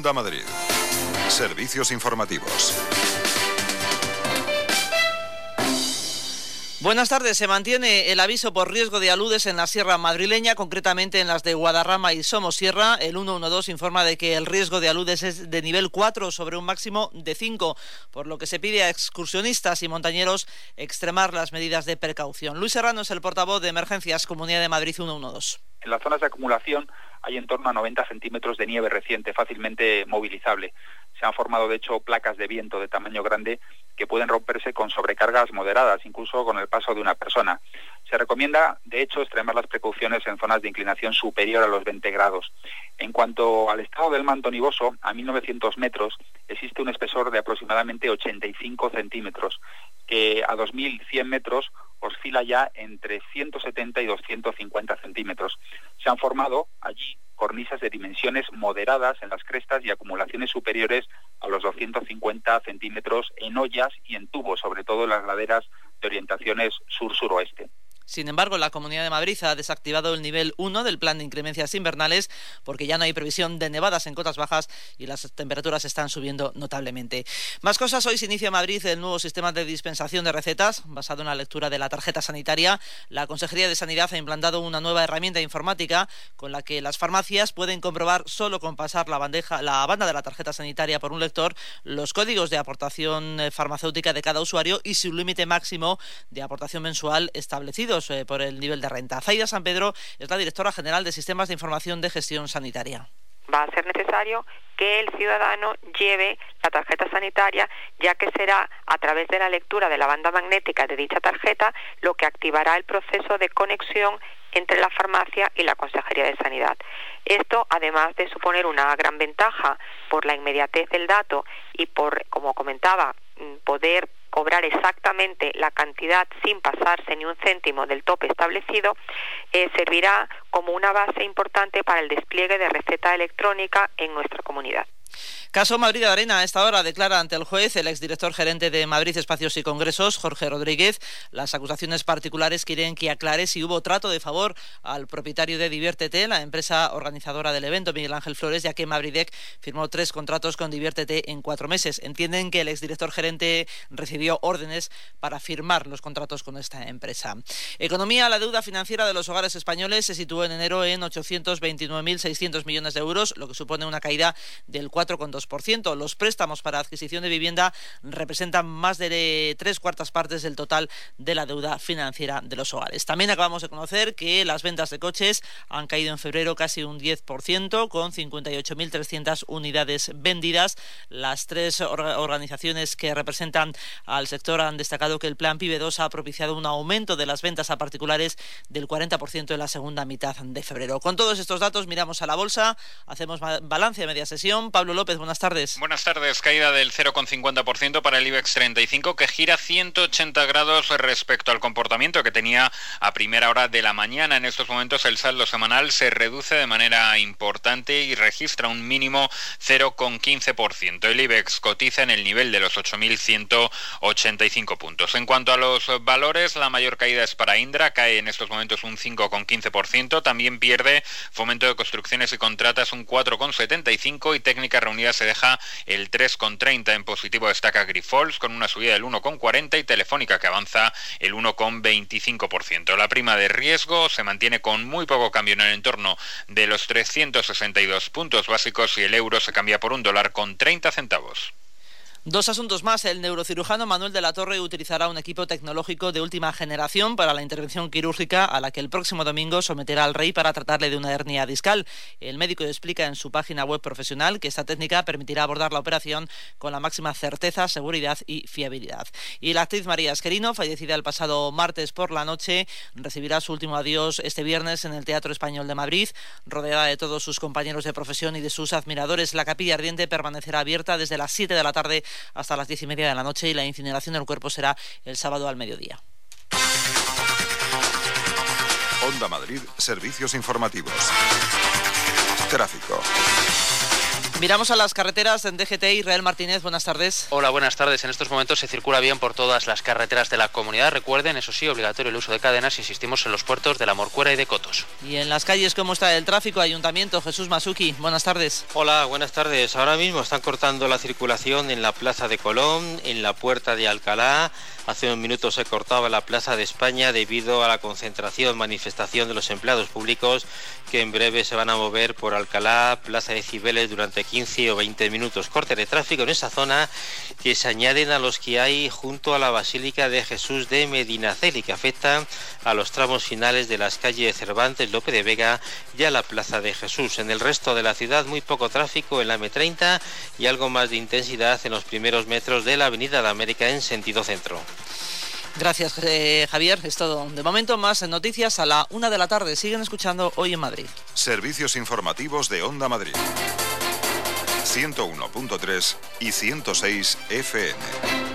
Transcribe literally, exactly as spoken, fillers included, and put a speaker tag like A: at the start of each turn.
A: Onda Madrid. Servicios informativos.
B: Buenas tardes. Se mantiene el aviso por riesgo de aludes en la sierra madrileña, concretamente en las de Guadarrama y Somosierra. El ciento doce informa de que el riesgo de aludes es de nivel cuatro sobre un máximo de cinco, por lo que se pide a excursionistas y montañeros extremar las medidas de precaución. Luis Serrano es el portavoz de Emergencias Comunidad de Madrid ciento doce.
C: En las zonas de acumulación hay en torno a noventa centímetros de nieve reciente, fácilmente movilizable. Se han formado, de hecho, placas de viento de tamaño grande que pueden romperse con sobrecargas moderadas, incluso con el paso de una persona. Se recomienda, de hecho, extremar las precauciones en zonas de inclinación superior a los veinte grados. En cuanto al estado del manto nivoso, a mil novecientos metros existe un espesor de aproximadamente ochenta y cinco centímetros, que a dos mil cien metros oscila ya entre ciento setenta y doscientos cincuenta centímetros. Se han formado allí cornisas de dimensiones moderadas en las crestas y acumulaciones superiores a los doscientos cincuenta centímetros en hoyas y en tubos, sobre todo en las laderas de orientaciones sur-suroeste.
B: Sin embargo, la Comunidad de Madrid ha desactivado el nivel uno del plan de inclemencias invernales porque ya no hay previsión de nevadas en cotas bajas y las temperaturas están subiendo notablemente. Más cosas. Hoy se inicia en Madrid el nuevo sistema de dispensación de recetas basado en la lectura de la tarjeta sanitaria. La Consejería de Sanidad ha implantado una nueva herramienta informática con la que las farmacias pueden comprobar solo con pasar la bandeja, la banda de la tarjeta sanitaria por un lector los códigos de aportación farmacéutica de cada usuario y su límite máximo de aportación mensual establecido por el nivel de renta. Zaida San Pedro es la directora general de Sistemas de Información de Gestión Sanitaria.
D: Va a ser necesario que el ciudadano lleve la tarjeta sanitaria, ya que será a través de la lectura de la banda magnética de dicha tarjeta lo que activará el proceso de conexión entre la farmacia y la Consejería de Sanidad. Esto, además de suponer una gran ventaja por la inmediatez del dato y por, como comentaba, poder cobrar exactamente la cantidad sin pasarse ni un céntimo del tope establecido, eh, servirá como una base importante para el despliegue de receta electrónica en nuestra comunidad.
B: Caso Madrid Arena. A esta hora declara ante el juez el exdirector gerente de Madrid Espacios y Congresos, Jorge Rodríguez. Las acusaciones particulares quieren que aclare si hubo trato de favor al propietario de Diviértete, la empresa organizadora del evento, Miguel Ángel Flores, ya que Madridec firmó tres contratos con Diviértete en cuatro meses. Entienden que el exdirector gerente recibió órdenes para firmar los contratos con esta empresa. Economía. La deuda financiera de los hogares españoles se situó en enero en ochocientos veintinueve mil seiscientos millones de euros, lo que supone una caída del cuatro coma dos por ciento. Los préstamos para adquisición de vivienda representan más de tres cuartas partes del total de la deuda financiera de los hogares. También acabamos de conocer que las ventas de coches han caído en febrero casi un diez por ciento, con cincuenta y ocho mil trescientas unidades vendidas. Las tres organizaciones que representan al sector han destacado que el plan PIBE dos ha propiciado un aumento de las ventas a particulares del cuarenta por ciento en la segunda mitad de febrero. Con todos estos datos miramos a la bolsa, hacemos balance de media sesión. Pablo López, buenas tardes.
E: Buenas tardes. Caída del cero coma cincuenta por ciento para el IBEX treinta y cinco, que gira ciento ochenta grados respecto al comportamiento que tenía a primera hora de la mañana. En estos momentos el saldo semanal se reduce de manera importante y registra un mínimo cero coma quince por ciento. El IBEX cotiza en el nivel de los ocho mil ciento ochenta y cinco puntos. En cuanto a los valores, la mayor caída es para Indra, cae en estos momentos un cinco coma quince por ciento. También pierde Fomento de Construcciones y Contratas un cuatro coma setenta y cinco por ciento y Técnicas Reunidas se deja el tres coma treinta. En positivo destaca Grifols con una subida del uno coma cuarenta y Telefónica, que avanza el uno coma veinticinco por ciento. La prima de riesgo se mantiene con muy poco cambio en el entorno de los trescientos sesenta y dos puntos básicos y el euro se cambia por un dólar con treinta centavos.
B: Dos asuntos más. El neurocirujano Manuel de la Torre utilizará un equipo tecnológico de última generación para la intervención quirúrgica a la que el próximo domingo someterá al rey para tratarle de una hernia discal. El médico explica en su página web profesional que esta técnica permitirá abordar la operación con la máxima certeza, seguridad y fiabilidad. Y la actriz María Esquerino, fallecida el pasado martes por la noche, recibirá su último adiós este viernes en el Teatro Español de Madrid, rodeada de todos sus compañeros de profesión y de sus admiradores. La capilla ardiente permanecerá abierta desde las siete de la tarde hasta las diez y media de la noche y la incineración del cuerpo será el sábado al mediodía.
A: Onda Madrid, servicios informativos. Tráfico.
B: Miramos a las carreteras en D G T. Israel Martínez, buenas tardes.
F: Hola, buenas tardes. En estos momentos se circula bien por todas las carreteras de la comunidad. Recuerden, eso sí, obligatorio el uso de cadenas. Insistimos en los puertos de La Morcuera y de Cotos.
B: Y en las calles, ¿cómo está el tráfico? Ayuntamiento, Jesús Masuki, buenas tardes.
G: Hola, buenas tardes. Ahora mismo están cortando la circulación en la Plaza de Colón, en la Puerta de Alcalá. Hace unos minutos se cortaba la Plaza de España debido a la concentración, manifestación de los empleados públicos que en breve se van a mover por Alcalá, Plaza de Cibeles durante quince o veinte minutos. Corte de tráfico en esa zona que se añaden a los que hay junto a la Basílica de Jesús de Medinaceli, que afectan a los tramos finales de las calles Cervantes, Lope de Vega y a la Plaza de Jesús. En el resto de la ciudad muy poco tráfico en la eme treinta y algo más de intensidad en los primeros metros de la Avenida de América en sentido centro.
B: Gracias, eh, Javier. Es todo. De momento, más noticias a la una de la tarde. Siguen escuchando Hoy en Madrid.
A: Servicios informativos de Onda Madrid. ciento uno punto tres y ciento seis efe eme.